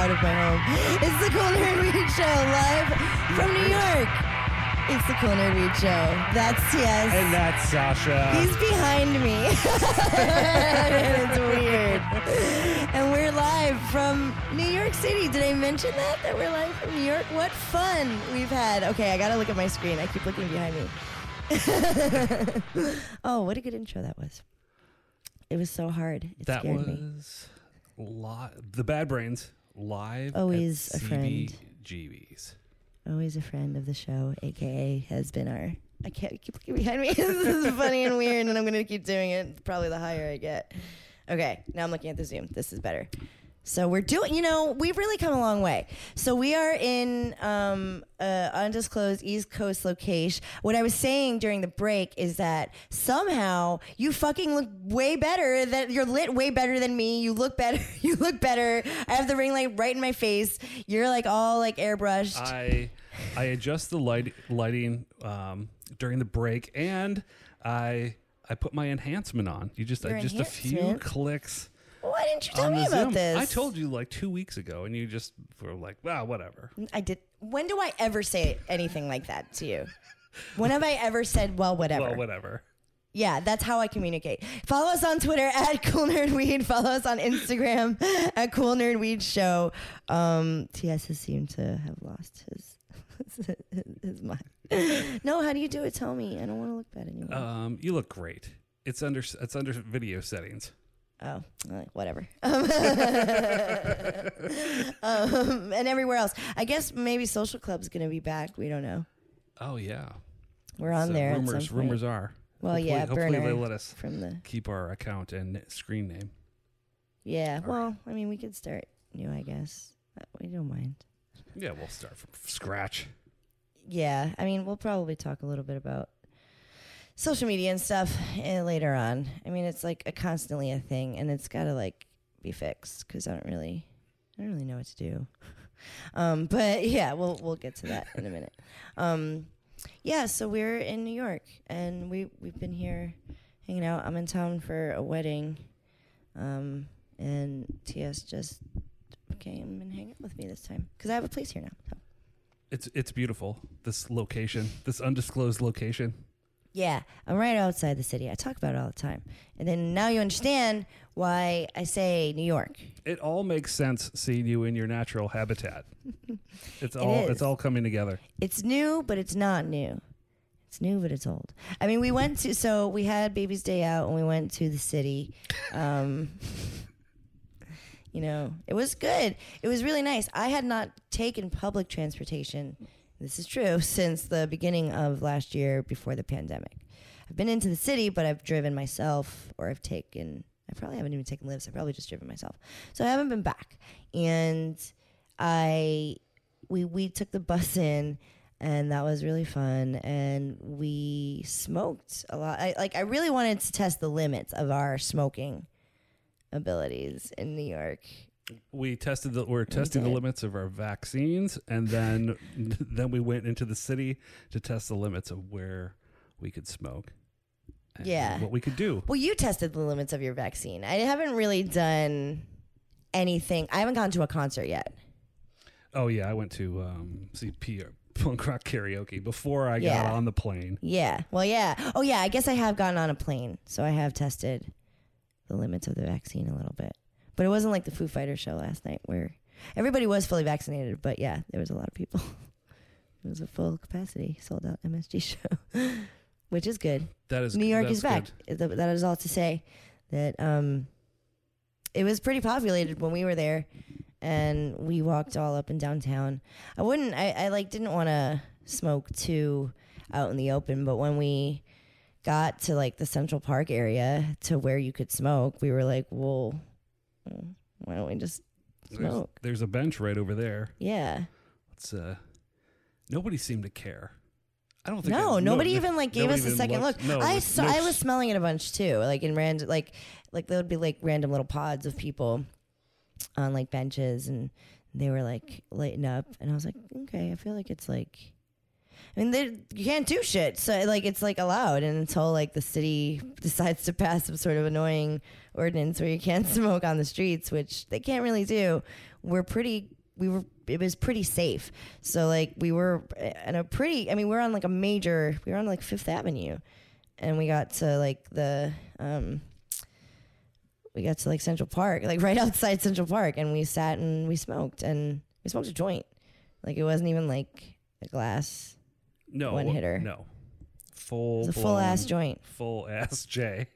out of my home. It's the Cool Nerd Weed Show, live from New York. It's the Cool Nerd Weed Show. That's TS. And that's Sasha. He's behind me. It's weird. And we're live from New York City. Did I mention that we're live from New York? What fun we've had. Okay, I gotta look at my screen. I keep looking behind me. Oh, what a good intro that was. It was so hard. It that scared me. was the Bad Brains live. Always at a friend. CBGB's. Always a friend of the show, aka has been our. I can't keep looking behind me. This is funny and weird, and I'm gonna keep doing it. Probably the higher I get. Okay, now I'm looking at the Zoom. This is better. So we're doing. We've really come a long way. So we are in undisclosed East Coast location. What I was saying during the break is that somehow you fucking look way better. That you're lit way better than me. You look better. You look better. I have the ring light right in my face. You're like all like airbrushed. I adjust the lighting during the break, and I put my enhancement on. Just a few clicks. Why didn't you tell me about this? I told you like 2 weeks ago, and you just were like, "Wow, whatever." I did. When do I ever say anything like that to you? When have I ever said, "Well, whatever"? Well, whatever. Yeah, that's how I communicate. Follow us on Twitter at Cool Nerd Weed. Follow us on Instagram at Cool Nerd Weed Show. TS has seemed to have lost his mind. No, how do you do it? Tell me. I don't want to look bad anymore. You look great. It's under video settings. Oh, whatever. And everywhere else. I guess maybe Social Club's going to be back. We don't know. Oh, yeah. We're on there. Rumors are. Well, hopefully Burner they let us from the keep our account and screen name. Yeah, well, I mean, we could start new, I guess. We don't mind. Yeah, we'll start from scratch. Yeah, I mean, we'll probably talk a little bit about social media and stuff later on. I mean, it's like constantly a thing, and it's got to like be fixed because I don't really know what to do. But yeah, we'll get to that in a minute. Yeah, so we're in New York, and we've been here hanging out. I'm in town for a wedding, and TS just came and hang out with me this time because I have a place here now. So. It's beautiful, this location, this undisclosed location. Yeah, I'm right outside the city. I talk about it all the time. And then now you understand why I say New York. It all makes sense seeing you in your natural habitat. It's all coming together. It's new, but it's not new. It's new, but it's old. I mean, we had Baby's Day out and we went to the city. It was good. It was really nice. I had not taken public transportation. This is true since the beginning of last year before the pandemic. I've been into the city, but I've driven myself, or I probably haven't even taken Lyfts. I've probably just driven myself. So I haven't been back. And we took the bus in, and that was really fun. And we smoked a lot. I really wanted to test the limits of our smoking abilities in New York. We're testing the limits of our vaccines, and then we went into the city to test the limits of where we could smoke. And what we could do. Well, you tested the limits of your vaccine. I haven't really done anything. I haven't gone to a concert yet. Oh yeah, I went to see punk rock karaoke before I got on the plane. Yeah. Well, yeah. Oh yeah. I guess I have gotten on a plane, so I have tested the limits of the vaccine a little bit. But it wasn't like the Foo Fighters show last night where everybody was fully vaccinated. But yeah, there was a lot of people. It was a full capacity, sold out MSG show, which is good. New York is back. That is all to say that it was pretty populated when we were there, and we walked all up and downtown. I didn't want to smoke too out in the open, but when we got to like the Central Park area to where you could smoke, we were like, well, why don't we just smoke? There's a bench right over there. Yeah. Nobody seemed to care. I don't think. No, nobody even like gave us a second look. I was smelling it a bunch too. Like in random, like there would be like random little pods of people on like benches, and they were like lighting up, and I was like, okay, I feel like it's like. I mean, you can't do shit, so like it's like allowed, and until like the city decides to pass some sort of annoying ordinance where you can't smoke on the streets, which they can't really do, we're pretty it was pretty safe. So like we were in a pretty, I mean, we were on like Fifth Avenue, and we got to like like Central Park, like right outside Central Park, and we sat and we smoked a joint. Like it wasn't even like a glass one hitter. No. It was a full ass joint. Full ass J.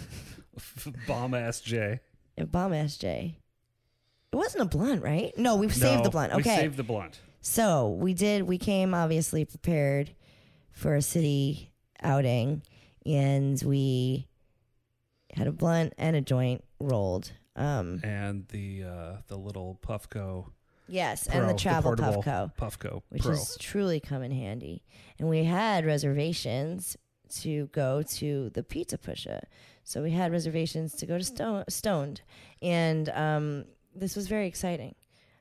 Bomb ass J. A bomb ass J. It wasn't a blunt, right? No, we've saved the blunt. Okay. We saved the blunt. So we came obviously prepared for a city outing, and we had a blunt and a joint rolled. And the little Puffco. Yes, Pro, and the travel Puffco, which Pro. has truly come in handy. And we had reservations to go to the Pizza Pusha. So we had reservations to go to Stoned. And this was very exciting.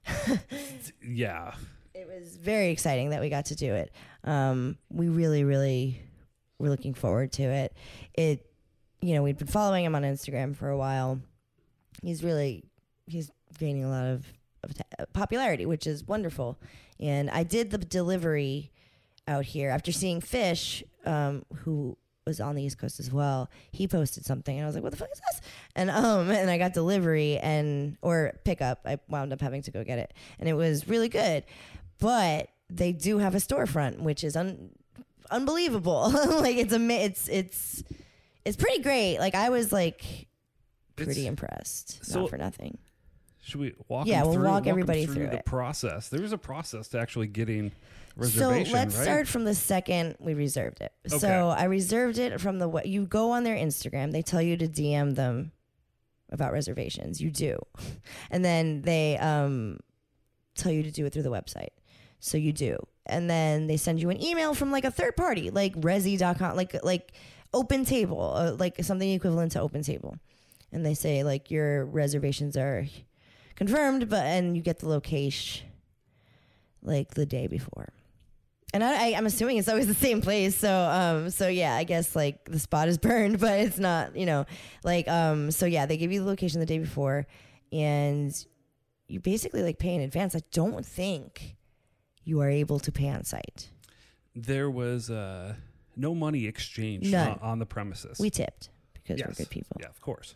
Yeah. It was very exciting that we got to do it. We really, really were looking forward to it. We'd been following him on Instagram for a while. He's gaining a lot of popularity, which is wonderful. And I did the delivery out here after seeing Fish, who was on the East Coast as well. He posted something, and I was like, "What the fuck is this?" And I got delivery or pickup. I wound up having to go get it, and it was really good. But they do have a storefront, which is unbelievable. Like it's pretty great. Like I was like pretty impressed. Not for nothing. Should we walk? Yeah, we'll walk everybody through the it. process. There's a process to actually getting reservation. So let's right? start from the second we reserved it. Okay. So I reserved it from you go on their Instagram. They tell you to DM them about reservations. You do, and then they tell you to do it through the website. So you do, and then they send you an email from like a third party, like Resi.com, like Open Table, like something equivalent to Open Table, and they say like your reservations are confirmed, and you get the location like the day before. And I'm assuming it's always the same place. So yeah, I guess like the spot is burned, but it's not, so yeah, they give you the location the day before, and you basically like pay in advance. I don't think you are able to pay on site. There was no money exchanged on the premises. We tipped because we're good people. Yeah, of course.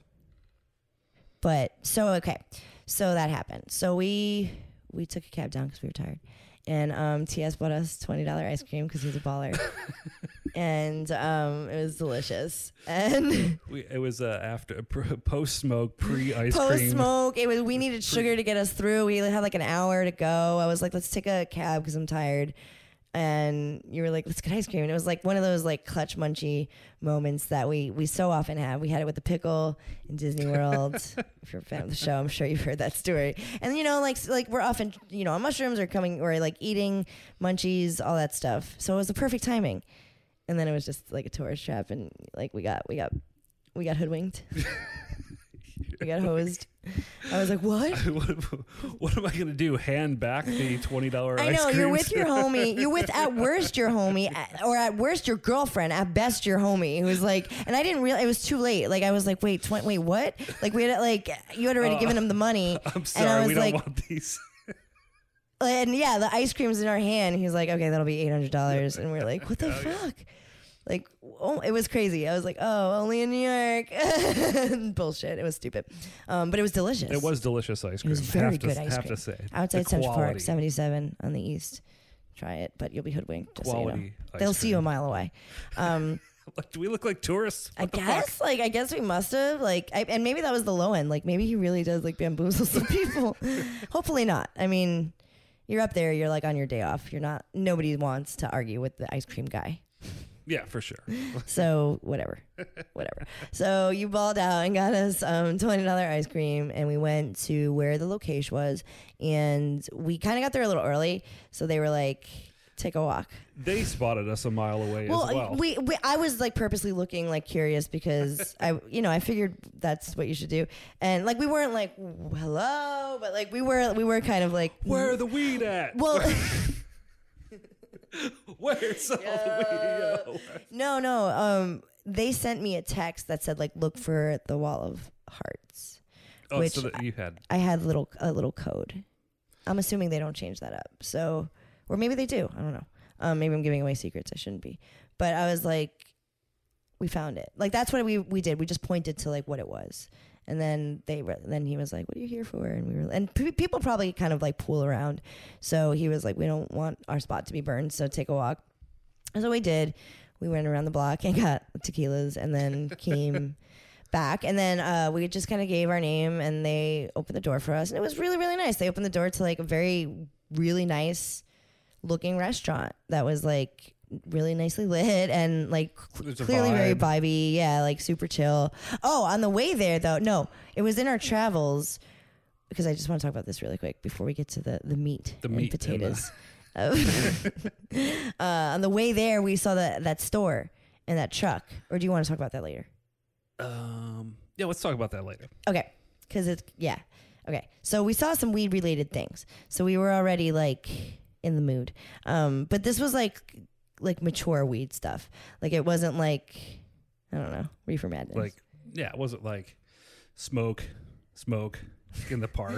But so that happened. So we took a cab down because we were tired, and TS bought us $20 ice cream because he's a baller, and it was delicious. And it was after post smoke, pre ice cream. Post smoke, we needed sugar to get us through. We had like an hour to go. I was like, let's take a cab because I'm tired. And you were like, let's get ice cream. And it was like one of those like clutch munchy moments that we so often have. We had it with the pickle in Disney World. If you're a fan of the show, I'm sure you've heard that story. And like we're often, on mushrooms or like eating munchies, all that stuff. So it was the perfect timing. And then it was just like a tourist trap, and like we got hoodwinked. We got hosed. I was like, what? What am I going to do? Hand back the $20 ice cream? I know, you're with your homie. You're with, at worst, your homie, or at worst, your girlfriend, at best, your homie, who was like, and I didn't realize, it was too late. Like, I was like, wait, what? Like, we had, like, you had already given him the money. I'm sorry, and I was we don't like, want these. And yeah, the ice cream's in our hand. He was like, okay, that'll be $800. And we're like, what the fuck? Like, oh, it was crazy. I was like, oh, only in New York. Bullshit. It was stupid. But it was delicious. It was delicious ice cream. It was very good ice cream. Have to say. Outside Central Park, 77 on the east. Try it, but you'll be hoodwinked. Just Quality so you know. ice They'll cream. see you a mile away. Do we look like tourists? I guess we must have. And maybe that was the low end. Like, maybe he really does like bamboozle some people. Hopefully not. I mean, you're up there. You're like on your day off. You're not. Nobody wants to argue with the ice cream guy. Yeah, for sure. So whatever. So you balled out and got us $20 ice cream, and we went to where the location was, and we kind of got there a little early, so they were like, take a walk. They spotted us a mile away as well. I was like purposely looking like curious because I figured that's what you should do, and like we weren't like hello, but like we were kind of like, where are the weed at? Well. Where's all the weed? No. They sent me a text that said like, look for the wall of hearts. Oh, which so that you had. I had a little code. I'm assuming they don't change that up. So, or maybe they do. I don't know. Maybe I'm giving away secrets. I shouldn't be. But I was like, we found it. Like, that's what we did. We just pointed to like what it was. And then then he was like, what are you here for? And we were, and people probably kind of like pool around. So he was like, we don't want our spot to be burned. So take a walk. And so we did. We went around the block and got tequilas and then came back. And then we just kind of gave our name and they opened the door for us. And it was really, really nice. They opened the door to like a very, really nice looking restaurant that was like really nicely lit and like clearly very vibey. Yeah, like super chill. Oh, on the way there though, no, it was in our travels, because I just want to talk about this really quick before we get to the meat and potatoes. On the way there, we saw that store and that truck. Or do you want to talk about that later? Yeah, let's talk about that later. Okay, because okay. So we saw some weed related things. So we were already like in the mood. But this was like mature weed stuff. Like it wasn't like, I don't know, reefer madness. Like, yeah, it wasn't like smoke in the park.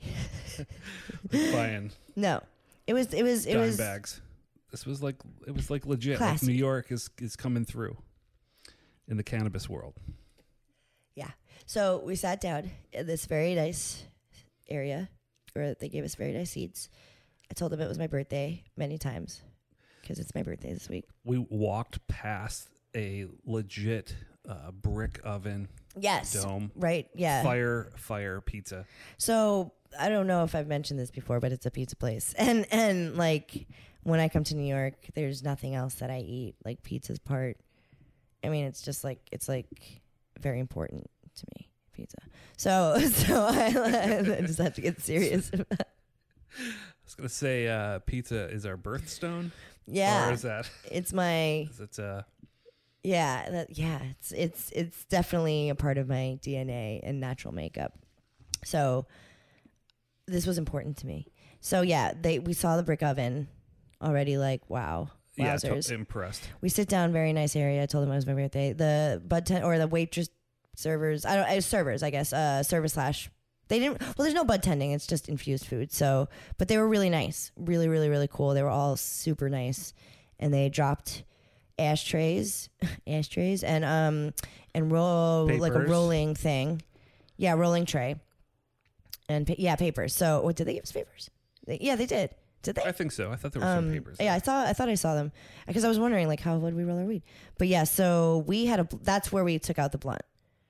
Buying. No. It was bags. It was like legit. Classic. Like New York is coming through in the cannabis world. Yeah. So we sat down in this very nice area where they gave us very nice seats. I told them it was my birthday many times because it's my birthday this week. We walked past a legit brick oven. Yes. Dome. Right. Yeah. Fire pizza. So I don't know if I've mentioned this before, but it's a pizza place. And like when I come to New York, there's nothing else that I eat. Like pizza's part. I mean, it's just like, it's like very important to me, pizza. So I just have to get serious. I was going to say pizza is our birthstone. Yeah. Or is that? It's my. Is it, yeah. It's definitely a part of my DNA and natural makeup. So this was important to me. So yeah, we saw the brick oven already. Like, wow. Wowzers. Yeah, impressed. We sit down, very nice area. I told them it was my birthday. The the waitress servers, servers, I guess, service slash. They didn't. Well, there's no bud tending. It's just infused food. So, but they were really nice, really, really, really cool. They were all super nice, and they dropped ashtrays, and roll papers. Like a rolling thing. Yeah, rolling tray, and papers. So, what did they give us papers? They did. Did they? I think so. I thought there were some papers. Yeah, I thought I saw them because I was wondering like how would we roll our weed. But yeah, so we had that's where we took out the blunt.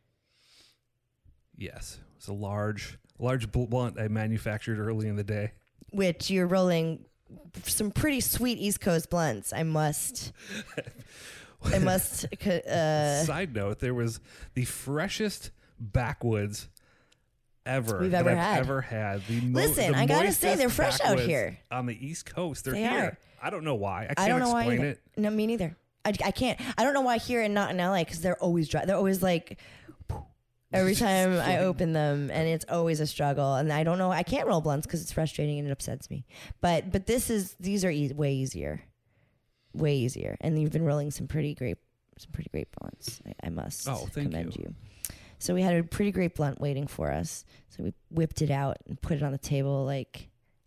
Yes, it's a large blunt I manufactured early in the day. Which you're rolling some pretty sweet East Coast blunts. I must. Side note: there was the freshest backwoods we've ever had. Listen, I gotta say they're fresh out here on the East Coast. They here. are. I don't know why. I can't don't know explain why it. No, me neither. I can't. I don't know why here and not in LA because they're always dry. They're always like every time I open them, and it's always a struggle. And I don't know. I can't roll blunts because it's frustrating and it upsets me. But these are way easier, And you've been rolling some pretty great blunts. I must commend you. So we had a pretty great blunt waiting for us. So we whipped it out and put it on the table like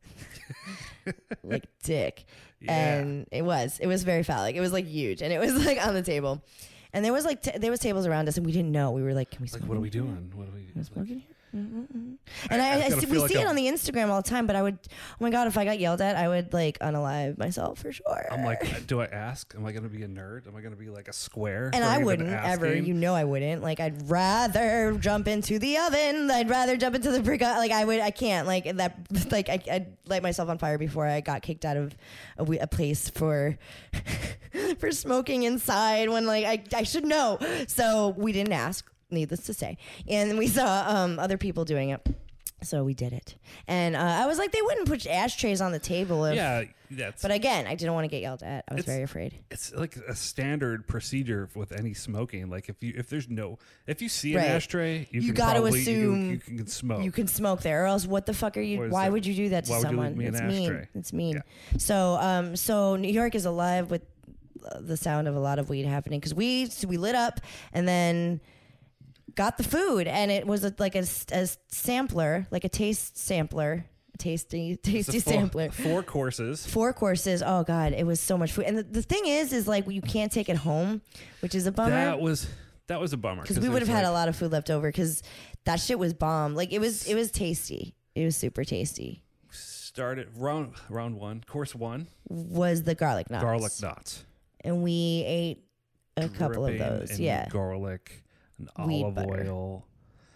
dick. Yeah. And it was very phallic. It was like huge, and it was like on the table. And there was like there was tables around us, and we didn't know. We were like, "Can we smoke? Like, what are we doing? What are we smoking here?" Mm-hmm. And we see it on the Instagram all the time. But I would, oh my god, if I got yelled at, I would like unalive myself for sure. I'm like, do I ask? Am I going to be a nerd? Am I going to be like a square? And I wouldn't ever. I wouldn't. Like, I'd rather jump into the oven. I'd rather jump into the brick. Like, I can't. Like that. Like I'd light myself on fire before I got kicked out of a place for smoking inside when like I should know. So we didn't ask. Needless to say, and we saw other people doing it, so we did it. And I was like, they wouldn't put ashtrays on the table. But again, I didn't want to get yelled at. I was very afraid. It's like a standard procedure with any smoking. Like if you see an ashtray, you gotta assume you can smoke. You can smoke there, or else what the fuck are you? Why would you do that to someone? It's mean. It's mean. Yeah. So New York is alive with the sound of a lot of weed happening because we lit up and then got the food, and it was like a sampler, like a taste sampler tasty It's a sampler. 4 courses. 4 courses. Oh God, it was so much food. And the thing is like you can't take it home, which is a bummer. That was a bummer because we would have had a lot of food left over because that shit was bomb. Like it was tasty. It was super tasty. Started round 1, course 1 was the garlic knots. Garlic knots. And we ate a couple of those. Yeah. Garlic and olive oil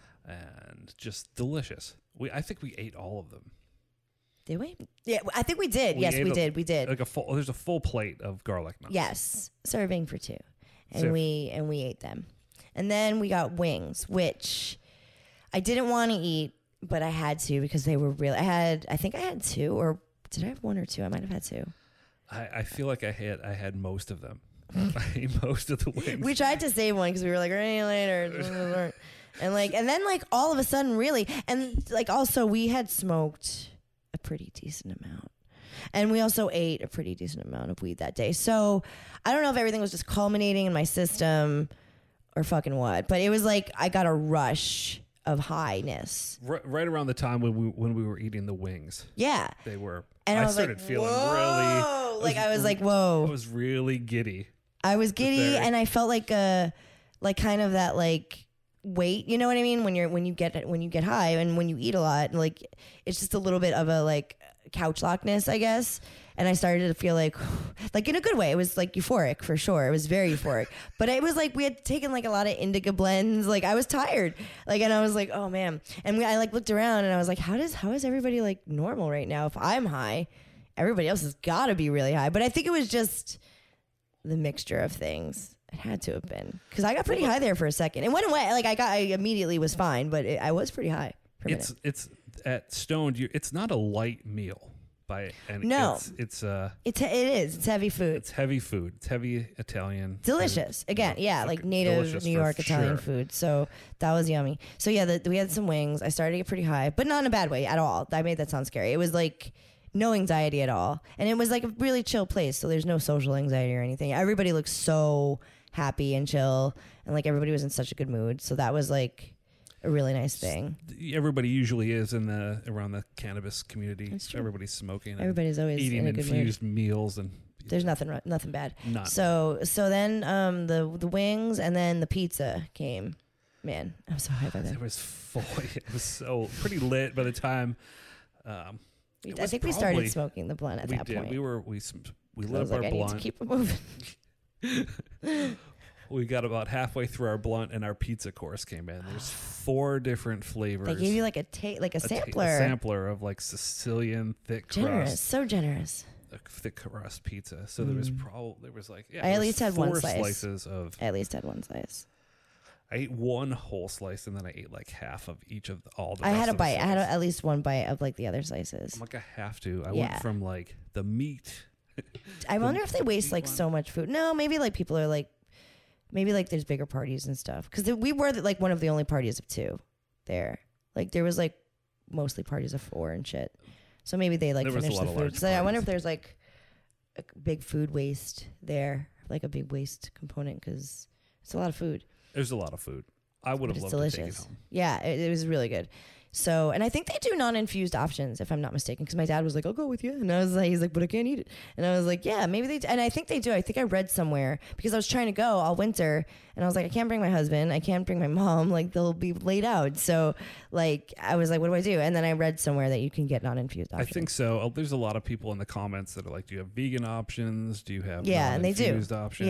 and just delicious. I think we ate all of them. Did we? Yeah, I think we did. Yes, we did. We did. Like there's a full plate of garlic knots. Yes, serving for 2. And we ate them. And then we got wings, which I didn't want to eat, but I had to because they were really. I think I had 2, or did I have 1 or 2? I might have had 2. I feel like I had most of them. I ate most of the wings. We tried to save one because we were like, "Hey, later," and then all of a sudden, really, and like also we had smoked a pretty decent amount, and we also ate a pretty decent amount of weed that day. So I don't know if everything was just culminating in my system or fucking what, but it was like I got a rush of highness right around the time when we were eating the wings. Yeah, they were. And I started like, feeling whoa! really. I was like, whoa! I was really giddy. I was giddy, and I felt like kind of that like weight. You know what I mean? When you get high and when you eat a lot, like it's just a little bit of a like couch lockness, I guess. And I started to feel like in a good way. It was like euphoric for sure. It was very euphoric. But it was like we had taken like a lot of indica blends. Like I was tired. Like, and I was like, oh man. And I like looked around and I was like, how is everybody like normal right now? If I'm high, everybody else has got to be really high. But I think it was just the mixture of things. It had to have been because I got pretty high there for a second. It went away. Like I immediately was fine, but I was pretty high for a minute. It's at Stoned. It's not a light meal. It is. It's heavy food. It's heavy food. It's heavy Italian. Delicious. Again, yeah, like native New York Italian food. So that was yummy. So yeah, we had some wings. I started to get pretty high, but not in a bad way at all. I made that sound scary. It was like no anxiety at all, and it was like a really chill place. So there's no social anxiety or anything. Everybody looked so happy and chill, and like everybody was in such a good mood. So that was like a really nice thing. Everybody usually is around the cannabis community. That's true. Everybody's smoking. Everybody's always eating in a good infused mood. meals, and there's nothing bad. None. So then the wings and then the pizza came. Man, I was so high by then. It was so pretty lit by the time. I think we started smoking the blunt at that point. We lit up our blunt. I need to keep it moving. We got about halfway through our blunt and our pizza course came in. There's 4 different flavors. They gave you like a sampler. A sampler of like Sicilian thick crust. So generous. A thick crust pizza. So there was I at least had 4 one slice. Slices of. I at least had one slice. I ate 1 whole slice and then I ate like half of each of all the. I had a bite. I had at least one bite of like the other slices. I'm like I have to. I went from like the meat. I wonder if they waste like so much food. No, maybe like people are like. Maybe like there's bigger parties and stuff because we were like one of the only parties of 2 there. Like there was like mostly parties of 4 and shit. So maybe they like finished the food. So I wonder if there's like a big food waste there, like a big waste component because it's a lot of food. There's a lot of food. I would have loved to take it home. Yeah, it was really good. So, and I think they do non-infused options, if I'm not mistaken, because my dad was like, I'll go with you. And I was like, he's like, but I can't eat it. And I was like, yeah, maybe they do. And I think they do. I think I read somewhere because I was trying to go all winter and I was like, I can't bring my husband. I can't bring my mom. Like they'll be laid out. So like, I was like, what do I do? And then I read somewhere that you can get non-infused options. I think so. There's a lot of people in the comments that are like, do you have vegan options? Do you have and they do. Options?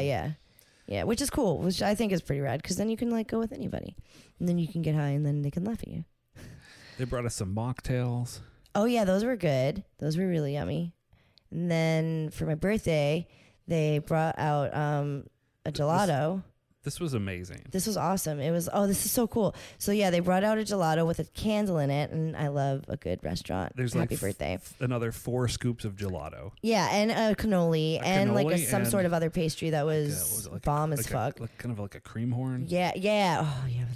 Yeah, which is cool, which I think is pretty rad because then you can like go with anybody and then you can get high and then they can laugh at you. They brought us some mocktails. Oh, yeah, those were good. Those were really yummy. And then for my birthday, they brought out a gelato. This was amazing. This was awesome. It was, this is so cool. So, yeah, they brought out a gelato with a candle in it, and I love a good restaurant. There's Happy birthday. Another 4 scoops of gelato. Yeah, and a cannoli and like some sort of other pastry that was bomb as fuck. Kind of like a cream horn. Yeah. Oh, yeah.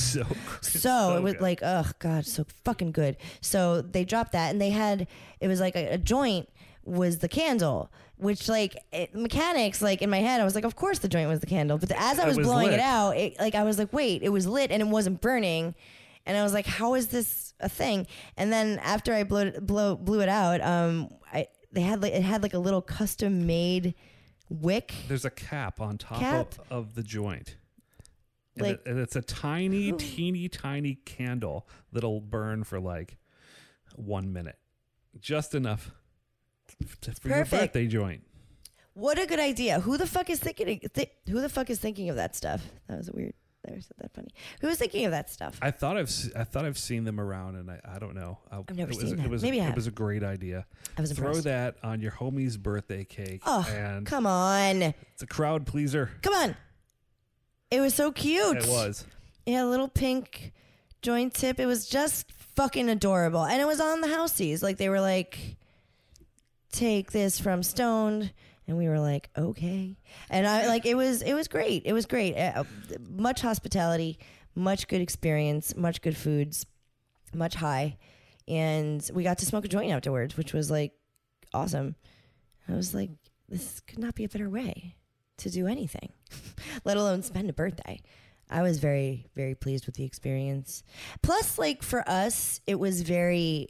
So it was good. Like, oh, God, so fucking good. So they dropped that, and it was like a joint was the candle. Which mechanics, like in my head, I was like, of course the joint was the candle. But as I was blowing it out, I was like, wait, it was lit and it wasn't burning. And I was like, how is this a thing? And then after I blew it out, it had like a little custom made wick. There's a cap on top of the joint. Like, and it's a tiny, teeny, tiny candle that'll burn for like 1 minute. Just enough for your birthday joint. What a good idea. Who the fuck is thinking of that stuff? That was weird. I never said that funny. Who was thinking of that stuff? I thought I've seen them around, and I don't know. I've never seen that. Maybe it was a great idea. I was impressed. Throw that on your homie's birthday cake. Oh, and come on. It's a crowd pleaser. Come on. It was so cute. It was. It had a little pink joint tip. It was just fucking adorable. And it was on the Houseies. Like, they were like, take this from Stoned. And we were like, okay. And I like, it was great. It was great. Much hospitality, much good experience, much good foods, much high. And we got to smoke a joint afterwards, which was like awesome. I was like, this could not be a better way to do anything, let alone spend a birthday. I was very, very pleased with the experience. Plus, like, for us, it was very,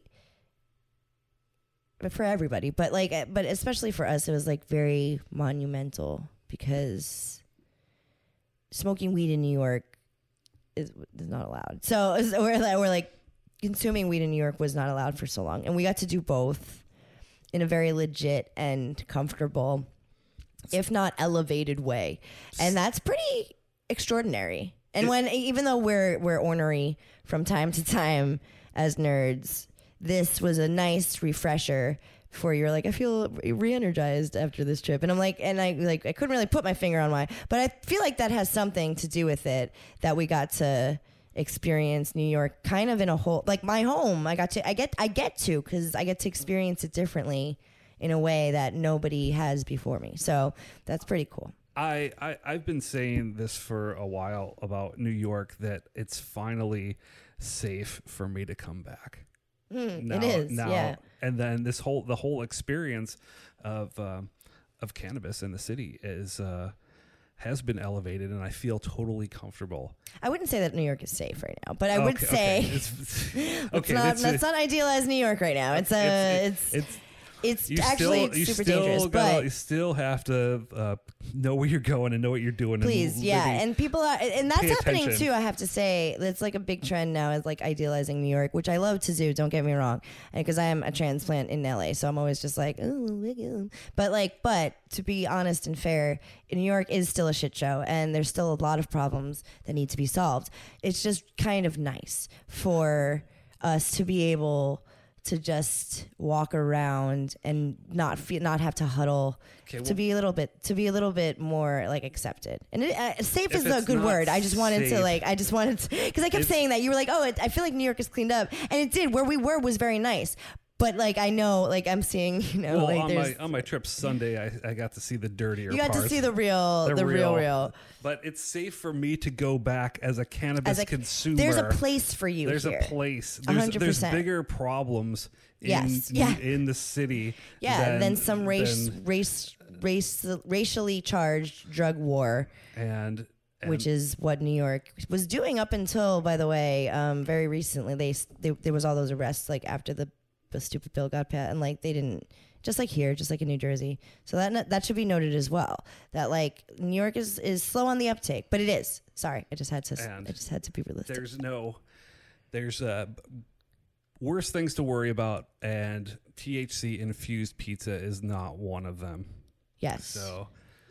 for everybody, but especially for us, it was like very monumental because smoking weed in New York is not allowed. So we're like, consuming weed in New York was not allowed for so long. And we got to do both in a very legit and comfortable, if not elevated way. And that's pretty extraordinary. And even though we're ornery from time to time as nerds, this was a nice refresher before you're like, I feel re-energized after this trip. And I'm like, I couldn't really put my finger on why, but I feel like that has something to do with it, that we got to experience New York kind of in a whole, like my home. I get to because I get to experience it differently in a way that nobody has before me. So that's pretty cool. I've been saying this for a while about New York, that it's finally safe for me to come back. It is, yeah. And then the whole experience of cannabis in the city has been elevated, and I feel totally comfortable. I wouldn't say that New York is safe right now, but I would say let's not idealize New York right now. It's actually super dangerous, but you still have to know where you're going and know what you're doing. Please, and people are, and that's happening attention. too. I have to say, that's like a big trend now, is like idealizing New York, which I love to do. Don't get me wrong, because I am a transplant in LA, so I'm always just like, oh, but to be honest and fair, New York is still a shit show, and there's still a lot of problems that need to be solved. It's just kind of nice for us to be able to just walk around and not have to huddle, to be a little bit more like accepted. And safe is a good word. I just wanted to because I kept saying that. You were like, oh, I feel like New York is cleaned up, and it did. Where we were was very nice. But like, I know, like, I'm seeing, on my trip Sunday, I got to see the dirtier parts. You got to see the real. But it's safe for me to go back as a cannabis consumer. There's a place for you. There's here. A place. 100%. There's bigger problems in the city. Yeah, than some racially charged drug war. And which is what New York was doing up until, by the way, very recently. There was all those arrests like after the stupid bill got passed, and like they didn't, just like here, just like in New Jersey. So that should be noted as well, that like New York is slow on the uptake, but it is. Sorry, I just had to be realistic. There's worse things to worry about, and THC infused pizza is not one of them. Yes. So,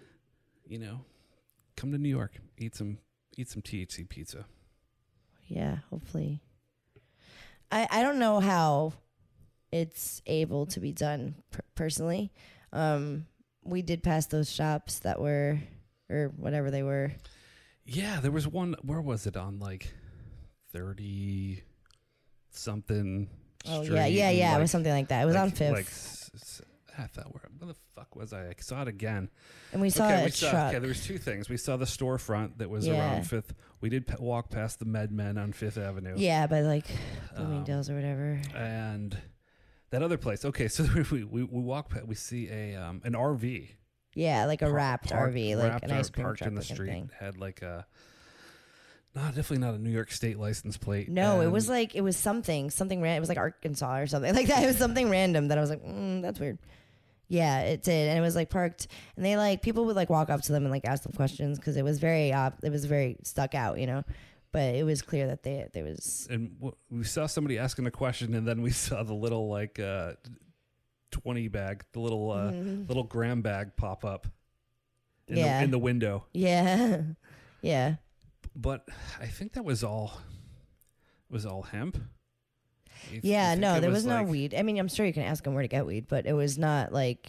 come to New York, eat some THC pizza. Yeah, hopefully. I don't know how it's able to be done personally. We did pass those shops that were, or whatever they were. Yeah, there was one. Where was it? On like 30 something. Oh street, yeah. Like, it was something like that. It was on Fifth. I thought, where the fuck was I? I saw it again. And we saw a truck. Okay, there was two things. We saw the storefront that was around Fifth. We did walk past the MedMen on Fifth Avenue. Yeah, by like Bloomingdale's or whatever. And that other place. Okay, so we walk past, we see an RV. Yeah, like a wrapped RV, like an ice cream parked truck in the street. thing. Had like a definitely not a New York State license plate. No, it was something random. It was like Arkansas or something like that. It was something random that I was like, that's weird. Yeah, it did, and it was like parked, and they like people would like walk up to them and like ask them questions because it was very stuck out, you know. But it was clear that there was. And we saw somebody asking a question, and then we saw the little like 20 bag, the little little gram bag pop up in the window. Yeah, yeah. But I think that was all hemp. There was no weed. I mean, I'm sure you can ask them where to get weed, but it was not like.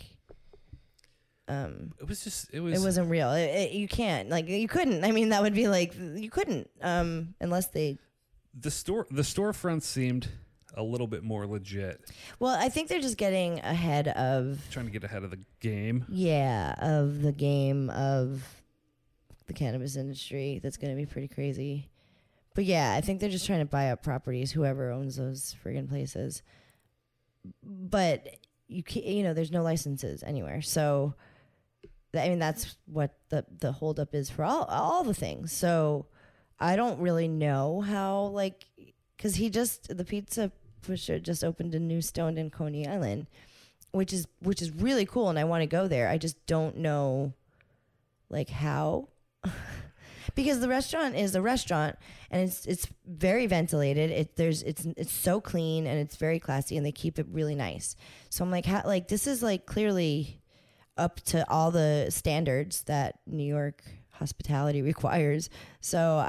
It It wasn't real. You can't you couldn't. I mean, that would be like you couldn't unless they. The storefront seemed a little bit more legit. Well, I think they're just getting ahead of trying to get ahead of the game. Yeah, of the game of the cannabis industry. That's going to be pretty crazy. But yeah, I think they're just trying to buy up properties, whoever owns those friggin' places. But you can't, there's no licenses anywhere. So, I mean, that's what the holdup is for all the things. So, I don't really know how, because the pizza pusher just opened a new Stoned in Coney Island, which is really cool, and I want to go there. I just don't know, how. Because the restaurant is a restaurant, and it's very ventilated. It's so clean, and it's very classy, and they keep it really nice. So I'm like, this is clearly up to all the standards that New York hospitality requires. So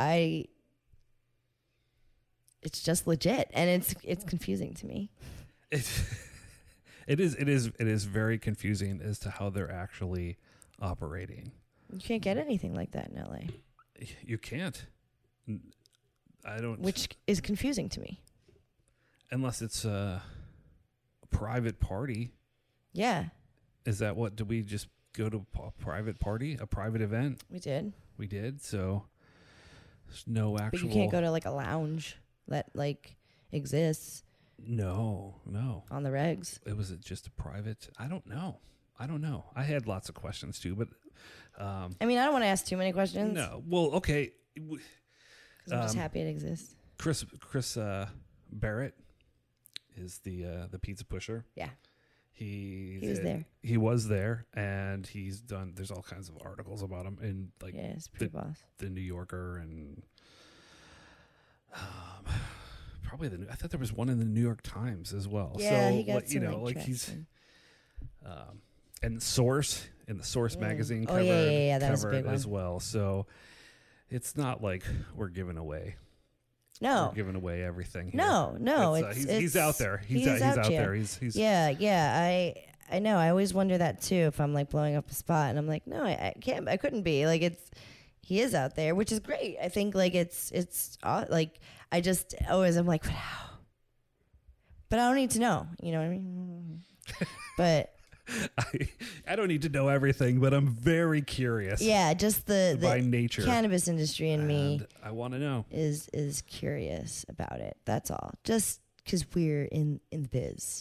it's just legit, and it's confusing to me. It is very confusing as to how they're actually operating. You can't get anything like that in LA. You can't. I don't. Which is confusing to me. Unless it's a private party. Yeah. Is that what? Did we just go to a private party, a private event? We did. We did. So there's no actual. But you can't go to a lounge that exists. No. On the regs. It was just a private. I don't know. I had lots of questions too, but. I mean, I don't want to ask too many questions. No. Well, okay. Because I'm just happy it exists. Chris Barrett is the pizza pusher. Yeah. He was there. He was there, and he's done. There's all kinds of articles about him in it's pretty boss. The New Yorker and probably I thought there was one in the New York Times as well. Yeah, so he got some he's and the Source magazine cover, that was a big as one. well. So it's not like we're giving away. No, we're giving away everything. Here. No, he's out there. He's out there. He's yeah. I know. I always wonder that too. If I'm blowing up a spot, and I'm like, no, I can't. I couldn't be. He is out there, which is great. I think it's I just always I'm like, wow. But I don't need to know. You know what I mean? But. I don't need to know everything, but I'm very curious. Yeah, just the by nature cannabis industry in me. I want to know is curious about it. That's all. Just because we're in the biz,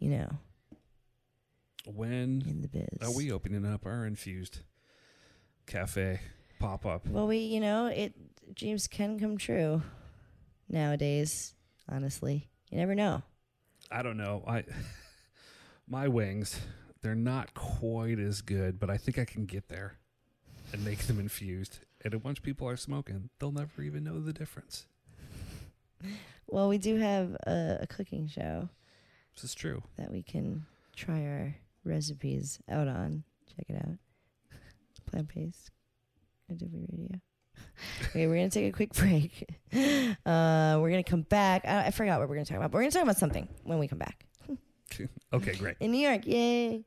When in the biz are we opening up our infused cafe pop up? Well, dreams can come true nowadays. Honestly, you never know. I don't know. My wings. They're not quite as good, but I think I can get there and make them infused. And once people are smoking, they'll never even know the difference. Well, we do have a cooking show. This is true. That we can try our recipes out on. Check it out. Plant-based. Adobe Radio. Okay, we're going to take a quick break. We're going to come back. I forgot what we're going to talk about, but we're going to talk about something when we come back. Okay, great. In New York, yay.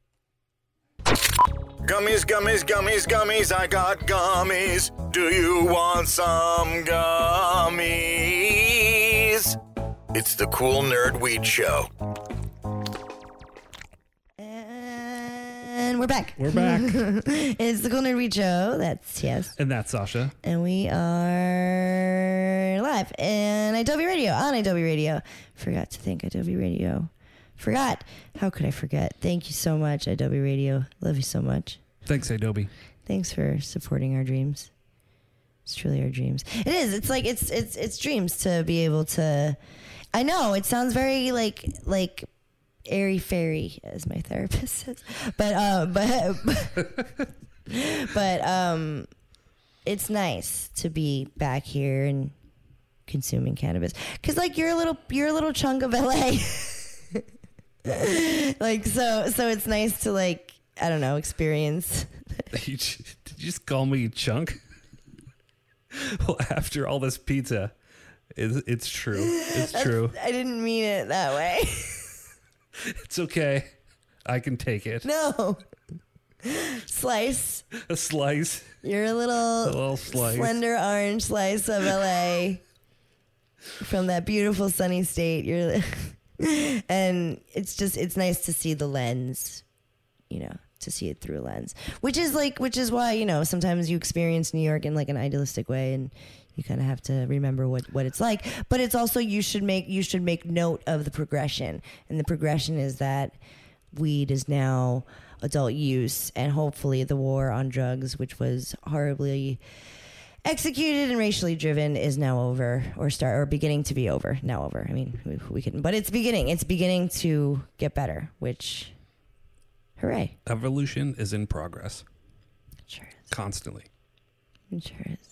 Gummies, gummies, gummies, gummies, I got gummies. Do you want some gummies? It's the Cool Nerd Weed Show. And we're back. It's the Cool Nerd Weed Show. That's Yes. And that's Sasha. And we are live on Adobe Radio. Forgot to thank Adobe Radio. How could I forget? Thank you so much, Adobe Radio. Love you so much. Thanks, Adobe. Thanks for supporting our dreams. It's truly our dreams. It is. It's like it's dreams to be able to. I know it sounds very like airy fairy, as my therapist says, but it's nice to be back here and consuming cannabis because like you're a little chunk of LA. Like so it's nice to like I don't know experience. Did you just call me chunk? Well, after all this pizza, it's true. It's true. I didn't mean it that way. It's okay. I can take it. No. Slice. A slice. You're a little slice. Slender orange slice of LA from that beautiful sunny state. And it's nice to see the lens, to see it through a lens, which is why, sometimes you experience New York in like an idealistic way and you kind of have to remember what it's like, but it's also, you should make note of the progression. And the progression is that weed is now adult use, and hopefully the war on drugs, which was horribly executed and racially driven, is now over, or beginning to be over. Now over. I mean, we couldn't, but it's beginning to get better, which, hooray. Evolution is in progress. It sure is. Constantly. It sure is.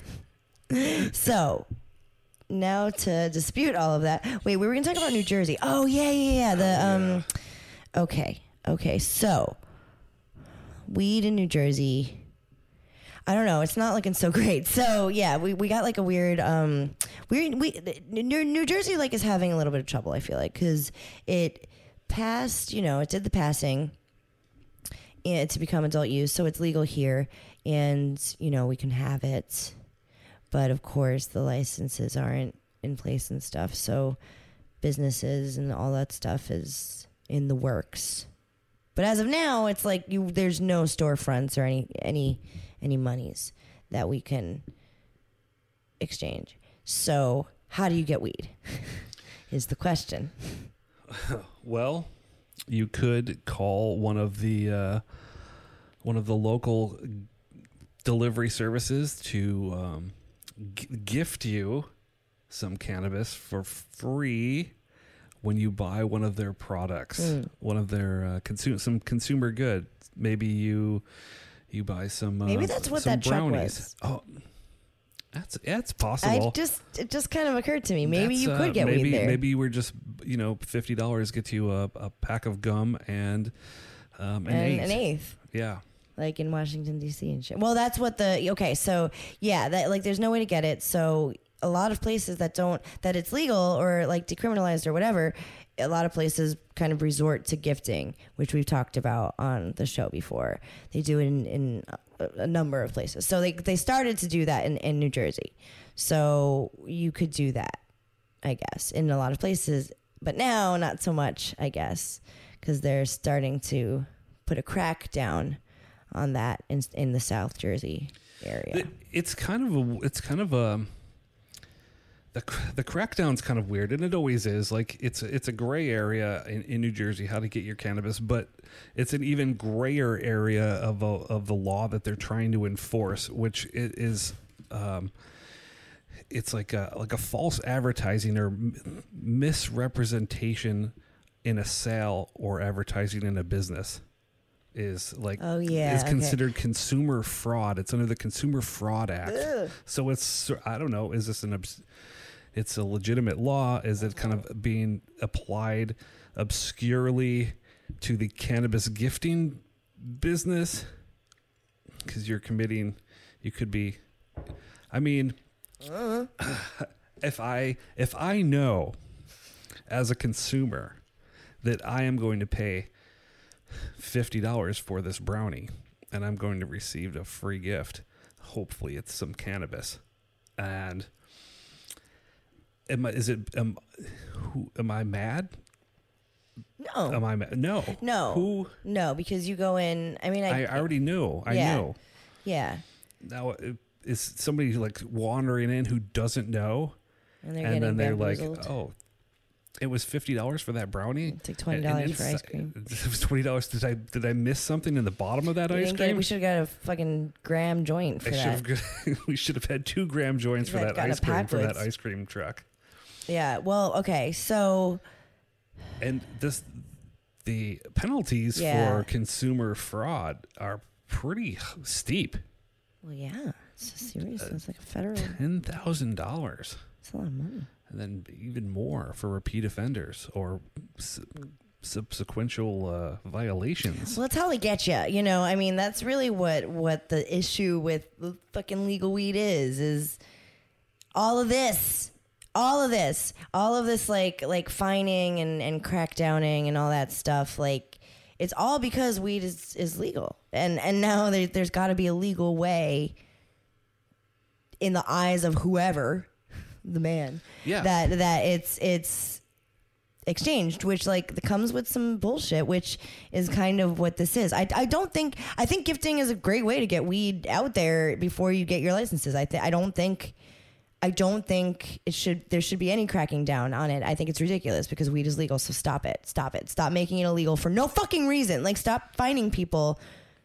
So, now to dispute all of that. Wait, we were going to talk about New Jersey. Oh, yeah. Okay. So, weed in New Jersey, I don't know. It's not looking so great. So yeah, we got like a weird, New Jersey like is having a little bit of trouble. I feel like because it passed, it did the passing to become adult use, so it's legal here, and we can have it, but of course the licenses aren't in place and stuff. So businesses and all that stuff is in the works. But as of now, it's like there's no storefronts or any monies that we can exchange. So how do you get weed is the question. Well, you could call one of the local delivery services to gift you some cannabis for free when you buy one of their products, one of their some consumer good. Maybe you buy some. Maybe that's what that brownies. Truck was. Oh, that's possible. It just kind of occurred to me. Maybe you could get weed there. Maybe we're just $50 gets you a pack of gum and an eighth. Yeah. Like in Washington D.C. and shit. Well, that's what so yeah, that like there's no way to get it. So a lot of places that it's legal or like decriminalized or whatever, a lot of places kind of resort to gifting, which we've talked about on the show before. They do it in a number of places. So they started to do that in New Jersey. So you could do that, I guess, in a lot of places. But now, not so much, I guess, because they're starting to put a crack down on that in the South Jersey area. It's kind of a the crackdown's kind of weird, and it always is. Like it's a gray area in New Jersey how to get your cannabis, but it's an even grayer area of the law that they're trying to enforce, which is it's like a false advertising or misrepresentation in a sale or advertising in a business. Is like is considered consumer fraud. It's under the Consumer Fraud Act. Ugh. So it's, I don't know, is this it's a legitimate law? Is it kind of being applied obscurely to the cannabis gifting business? Because you could be, I mean, if I know as a consumer that I am going to pay $50 for this brownie and I'm going to receive a free gift, hopefully it's some cannabis, and am I mad? No. Am I mad? No. No, because you go in, I mean, I already knew. I knew. Yeah. Now, is somebody like wandering in who doesn't know, and then they're like, bamboozled. oh, It was $50 for that brownie. It's like $20 for ice cream. It was $20. Did I miss something in the bottom of that ice cream? We should have got a fucking graham joint for that. We should have had 2 graham joints for that ice cream for that ice cream truck. Yeah. Well, okay. So. And the penalties for consumer fraud are pretty steep. Well, yeah. It's serious. It's like a federal. $10,000. That's a lot of money. And then even more for repeat offenders or subsequential violations. Well, that's how they get you. You know, I mean, that's really what the issue with the fucking legal weed is all of this, like fining and crackdowning and all that stuff. Like, it's all because weed is legal. And now there's got to be a legal way in the eyes of whoever, the man, that it's exchanged, which like comes with some bullshit, which is kind of what this is. I think gifting is a great way to get weed out there before you get your licenses. I don't think there should be any cracking down on it. I think it's ridiculous because weed is legal. So stop it. Stop making it illegal for no fucking reason. Like, stop fining people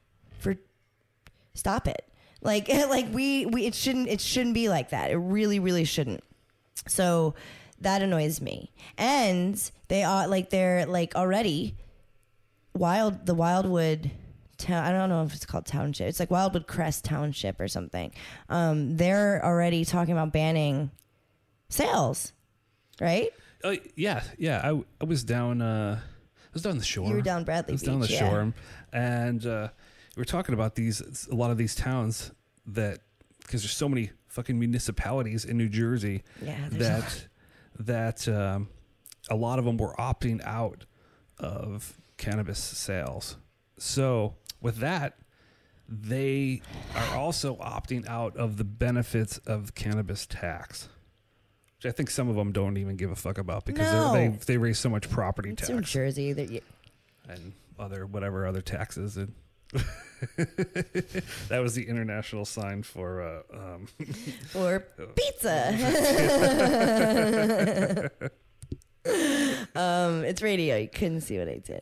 stop it. Like it shouldn't be like that. It really, really shouldn't. So that annoys me. And they're already the Wildwood town. I don't know if it's called township. It's like Wildwood Crest Township or something. They're already talking about banning sales, right? Yeah. I was down. I was down the shore. You were down Bradley Beach. I was down the shore, and we're talking about a lot of these towns because there's so many fucking municipalities in New Jersey that a lot of them were opting out of cannabis sales. So with that, they are also opting out of the benefits of cannabis tax, which I think some of them don't even give a fuck about because they raise so much property tax. New Jersey and other taxes. And that was the international sign for pizza. It's radio. You couldn't see what I did.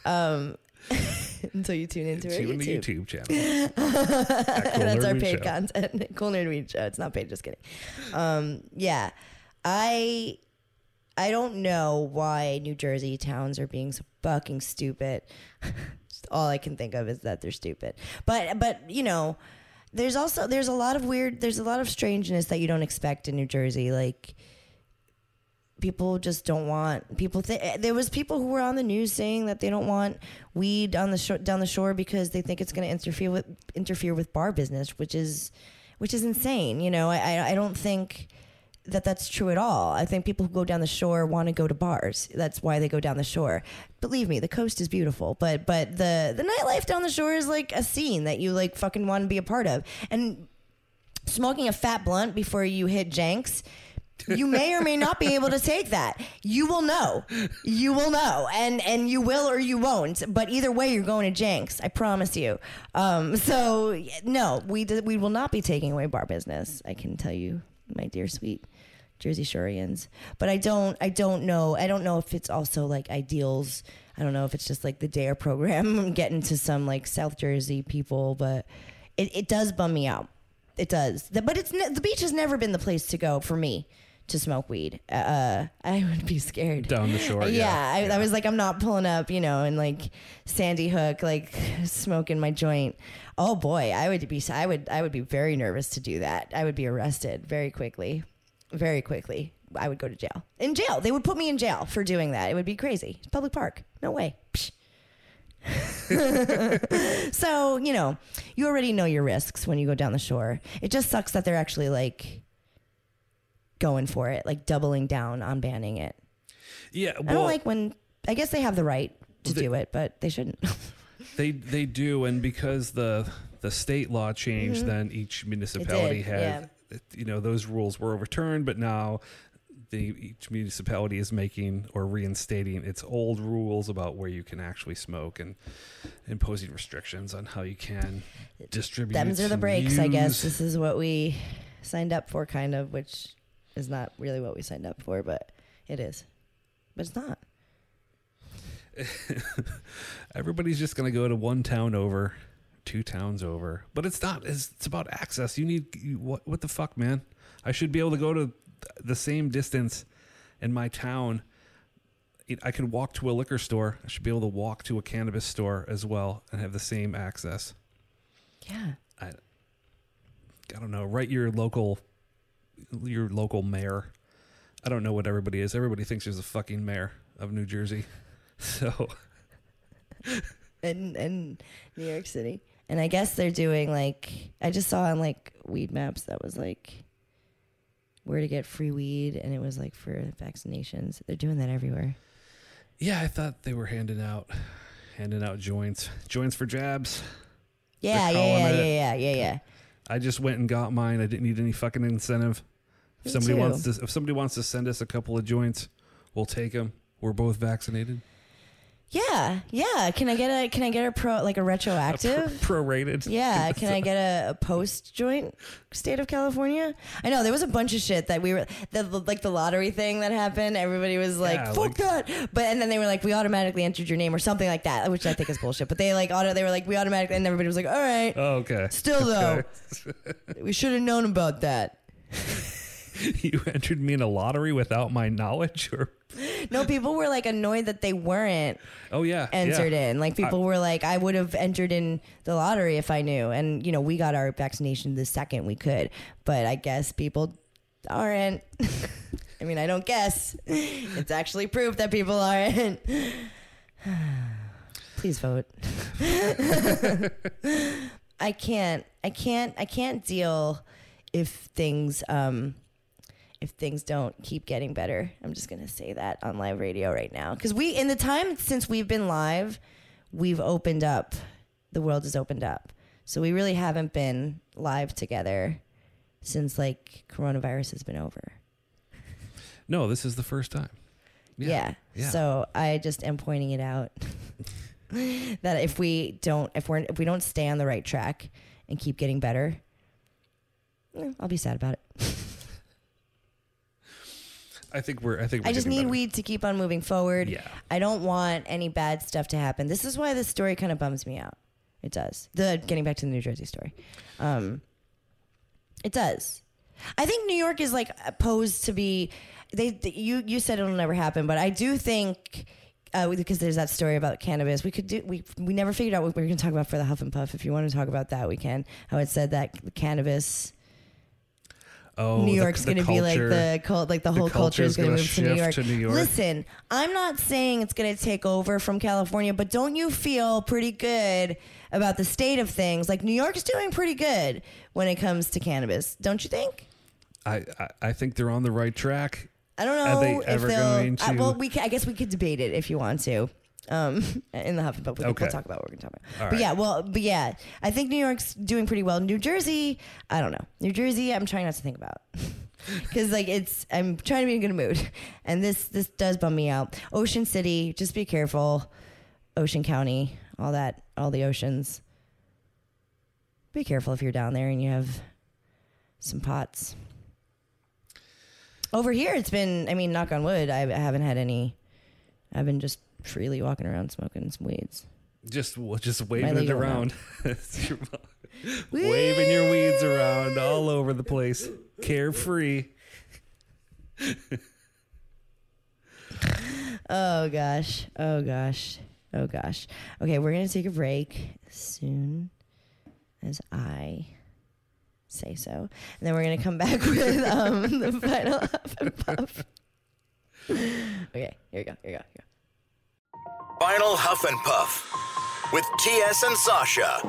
Until you tune into our YouTube channel. That's our paid content. Cool Nerd Weed Show. It's not paid, just kidding. Yeah. I don't know why New Jersey towns are being so fucking stupid. All I can think of is that they're stupid. But you know, there's a lot of strangeness that you don't expect in New Jersey. Like, people just don't want there was people who were on the news saying that they don't want weed on the down the shore because they think it's going to interfere with bar business, which is insane. You know, I don't think that's true at all. I think people who go down the shore want to go to bars. That's why they go down the shore. Believe me, the coast is beautiful, but the nightlife down the shore is like a scene that you like fucking want to be a part of. And smoking a fat blunt before you hit Jenks, you may or may not be able to take that. You will know, and you will or you won't. But either way, you're going to Jenks. I promise you. So no, we will not be taking away bar business. I can tell you, my dear sweet Jersey Shoreans. But I don't know. I don't know if it's also like ideals. I don't know if it's just like the DARE program. I'm getting to some like South Jersey people, but it does bum me out. It does. But the beach has never been the place to go for me to smoke weed. I would be scared. Down the shore. I was like, I'm not pulling up, you know, in like Sandy Hook, like smoking my joint. Oh boy, I would be very nervous to do that. I would be arrested very quickly. Very quickly. I would go to jail. In jail. They would put me in jail for doing that. It would be crazy. It's public park. No way. So, you know, you already know your risks when you go down the shore. It just sucks that they're actually like going for it, like doubling down on banning it. Yeah. Well, I don't like when, I guess they have the right to do it, but they shouldn't. They do. And because the state law changed, then each municipality had, you know, those rules were overturned, but now each municipality is making or reinstating its old rules about where you can actually smoke and imposing restrictions on how you can distribute. Them's are the breaks, I guess. This is what we signed up for, kind of, which is not really what we signed up for, but it is. but it's not. Everybody's just going to go to one town over, 2 towns over, but it's not. It's about access. What the fuck, man? I should be able to go to the same distance in my town. I could walk to a liquor store. I should be able to walk to a cannabis store as well and have the same access. Yeah. I don't know. Write your local mayor. I don't know what everybody is. Everybody thinks there's a fucking mayor of New Jersey. So. in New York City. And I guess they're doing I just saw on Weed Maps that was where to get free weed, and it was for vaccinations. They're doing that everywhere. Yeah, I thought they were handing out joints for jabs. Yeah. I just went and got mine. I didn't need any fucking incentive. If somebody wants to send us a couple of joints, we'll take them. We're both vaccinated. Yeah. Can I get a a retroactive? Prorated. Yeah. Can I get a post joint state of California? I know there was a bunch of shit that the lottery thing that happened. Everybody was fuck that. And then they were we automatically entered your name or something like that, which I think is bullshit. But they they were we automatically, and everybody was all right. Oh, okay. Still though, we should have known about that. You entered me in a lottery without my knowledge, or no? People were annoyed that they weren't. Oh yeah, entered in. People were I would have entered in the lottery if I knew. And we got our vaccination the second we could. But I guess people aren't. I mean, I don't guess. It's actually proof that people aren't. Please vote. I can't deal if things don't keep getting better. I'm just going to say that on live radio right now. Because in the time since we've been live, we've opened up. The world has opened up. So we really haven't been live together since coronavirus has been over. No, this is the first time. Yeah. So I just am pointing it out that if we don't stay on the right track and keep getting better, I'll be sad about it. I think we're I just need better. weed to keep on moving forward. Yeah. I don't want any bad stuff to happen. This is why this story kind of bums me out. It does. Getting back to the New Jersey story. It does. I think New York is posed to be. You said it'll never happen, but I do think because there's that story about cannabis. We never figured out what we were going to talk about for the Huff and Puff. If you want to talk about that, we can. How it said that cannabis. Oh, New York's going to be the whole culture is going to move to New York. Listen, I'm not saying it's going to take over from California, but don't you feel pretty good about the state of things? New York's doing pretty good when it comes to cannabis, don't you think? I think they're on the right track. I don't know Are they ever going to? I guess we could debate it if you want to. In the Huff and Puff, we'll talk about what we're going to talk about. But yeah, I think New York's doing pretty well. New Jersey, I don't know. New Jersey, I'm trying not to think about because I'm trying to be in a good mood, and this does bum me out. Ocean City, just be careful. Ocean County, all the oceans. Be careful if you're down there and you have some pots. Over here, it's been. I mean, knock on wood, I haven't had any. I've been just freely walking around smoking some weeds. Just waving it around. Waving your weeds around all over the place. Carefree. Oh gosh. Okay, we're going to take a break as soon as I say so. And then we're going to come back with the final Huff and Puff. Okay, here we go. Final Huff and Puff with TS and Sasha.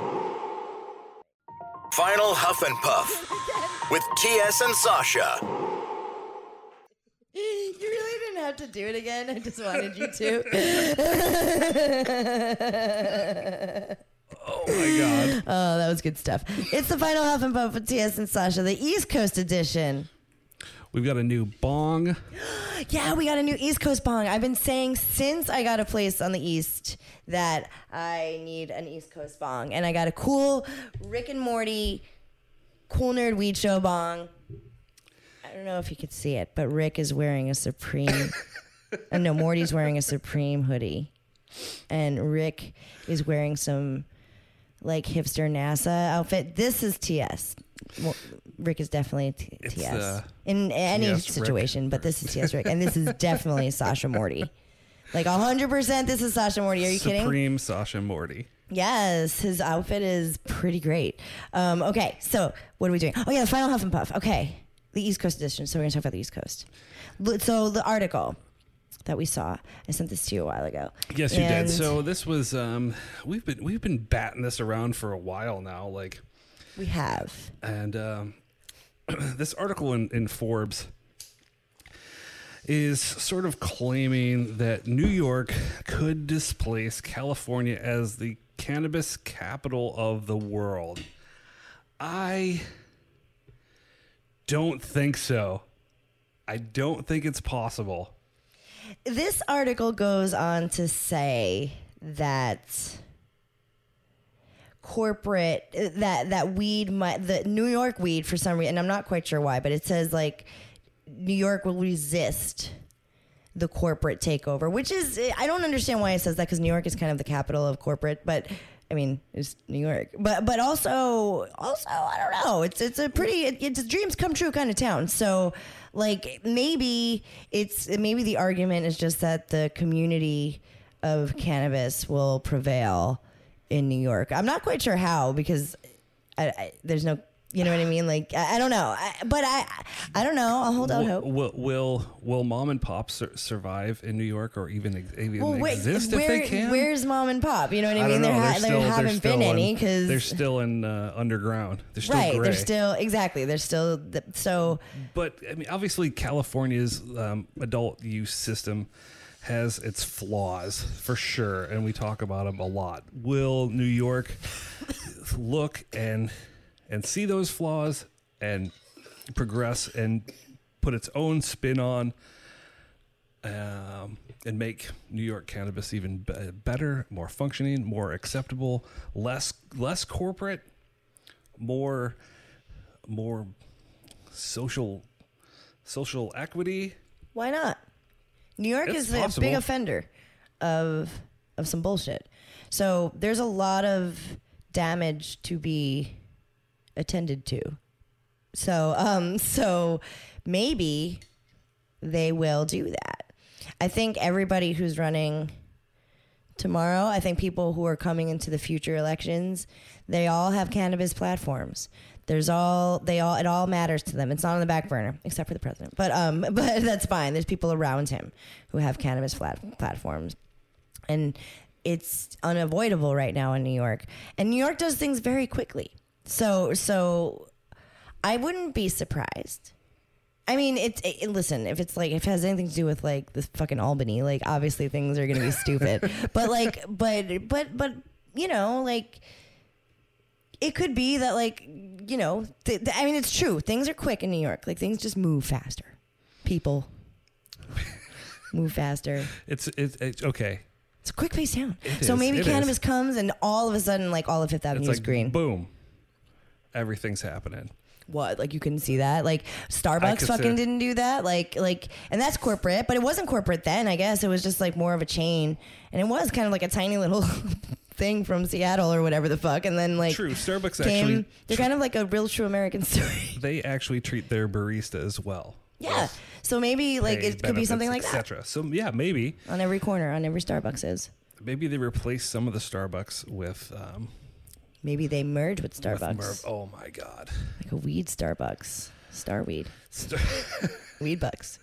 Final Huff and Puff with TS and Sasha. You really didn't have to do it again. I just wanted you to. Oh my God. Oh, that was good stuff. It's the Final Huff and Puff with TS and Sasha, the East Coast edition. We've got a new bong. Yeah, we got a new East Coast bong. I've been saying since I got a place on the East that I need an East Coast bong. And I got a cool Rick and Morty Cool Nerd Weed Show bong. I don't know if you could see it, but Rick is wearing a Supreme And no, Morty's wearing a Supreme hoodie. And Rick is wearing some like hipster NASA outfit. This is TS. Well, Rick is definitely TS in any TS situation, Rick. but this is TS Rick, and this is definitely Sasha Morty. Like 100%, this is Sasha Morty. Are you kidding? Supreme Sasha Morty. Yes, his outfit is pretty great. Okay, so what are we doing? Oh yeah, the final Huff and Puff. Okay, the East Coast edition. So we're gonna talk about the East Coast. So the article that we saw, I sent this to you a while ago. Yes, you did. So this was we've been batting this around for a while now, like we have. And this article in Forbes is sort of claiming that New York could displace California as the cannabis capital of the world. I don't think so. I don't think it's possible. This article goes on to say that that weed the New York weed for some reason, and I'm not quite sure why, but it says like New York will resist the corporate takeover, which is, I don't understand why it says that, because New York is kind of the capital of corporate, but I mean, it's New York, but also I don't know, it's a pretty, it's a dreams come true kind of town. So like maybe the argument is just that the community of cannabis will prevail in New York. I'm not quite sure how, because there's no, you know what I mean? Like, I don't know. But I don't know. I'll hold out hope. Will mom and pop survive in New York, or even exist if they can? Where's mom and pop? You know what I mean? There haven't been any, because they're still in underground. They're still right. gray. They're still exactly. They're still so. But I mean, obviously, California's adult use system has its flaws for sure, and we talk about them a lot. Will New York look and see those flaws and progress and put its own spin on and make New York cannabis even better, more functioning, more acceptable, less corporate, more social equity? Why not? New York is a big offender of some bullshit. So there's a lot of damage to be attended to. So maybe they will do that. I think everybody who's running tomorrow, I think people who are coming into the future elections, they all have cannabis platforms. It all matters to them. It's not on the back burner, except for the president. But that's fine. There's people around him who have cannabis platforms. And it's unavoidable right now in New York. And New York does things very quickly. So I wouldn't be surprised. I mean, listen, if it has anything to do with like this fucking Albany, like obviously things are going to be stupid. but you know, like it could be that like, you know, I mean, it's true. Things are quick in New York. Like things just move faster. People move faster. It's okay. It's a quick paced town. So maybe cannabis comes and all of a sudden like all of Fifth Avenue is green. Boom. Everything's happening. What? Like you couldn't see that? Like Starbucks fucking didn't do that? Like, and that's corporate, but it wasn't corporate then, I guess. It was just like more of a chain. And it was kind of like a tiny little thing from Seattle or whatever the fuck. And then like. True. Starbucks actually. They're kind of like a real true American story. They actually treat their barista as well. Yeah. So maybe like it could be something like that. Etc. So yeah, maybe. On every corner, on every Starbucks is. Maybe they replace some of the Starbucks with. Maybe they merge with Starbucks. Oh my God. Like a weed Starbucks. Starweed. Weed bucks.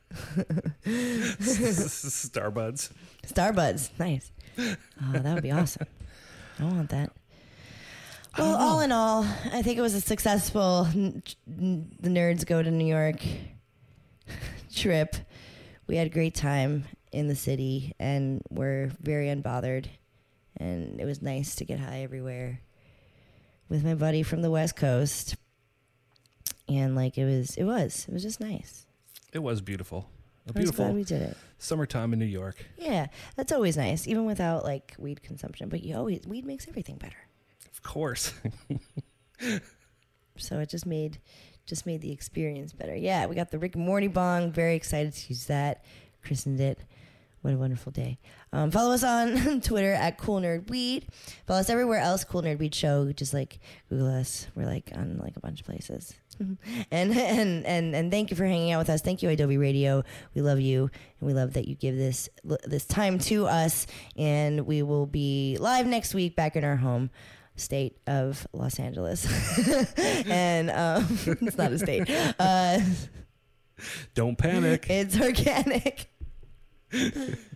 Starbuds. Starbuds. Nice. Oh, that would be awesome. I want that. Well, all in all, I think it was a successful the Nerds Go to New York trip. We had a great time in the city and we're very unbothered. And it was nice to get high everywhere with my buddy from the West Coast. And like it was just nice. It was beautiful. I was glad we did it. Summertime in New York. Yeah, that's always nice, even without like weed consumption. But weed makes everything better. Of course. So it just made the experience better. Yeah, we got the Rick and Morty bong. Very excited to use that. christened it. What a wonderful day. Follow us on Twitter at Cool Nerd Weed. Follow us everywhere else, Cool Nerd Weed Show. Just like Google us. We're like on like a bunch of places. and thank you for hanging out with us. Thank you, Adobe Radio. We love you, and we love that you give this time to us. And we will be live next week back in our home state of Los Angeles. And it's not a state. Don't panic. It's organic.